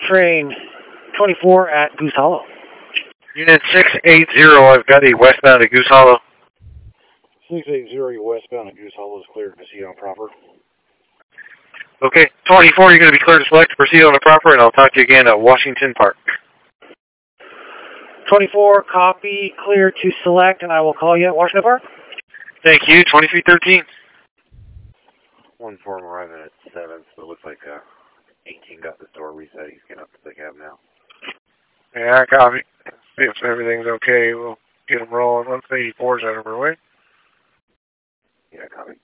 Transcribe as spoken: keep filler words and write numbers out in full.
train twenty-four at Goose Hollow. Unit six eight zero, I've got a westbound at Goose Hollow. six eight zero, westbound at Goose Hollow is cleared to proceed on proper. Okay, twenty-four, you're going to be cleared to select to proceed on the proper, and I'll talk to you again at Washington Park. twenty-four, copy, clear to select, and I will call you at Washington Park. Thank you, twenty-three thirteen. One form arriving at seven, so it looks like uh, eighteen got the door reset. He's getting up to the cab now. Yeah, copy. See if everything's okay. We'll get them rolling once eighty-four's out of our way. Yeah, copy.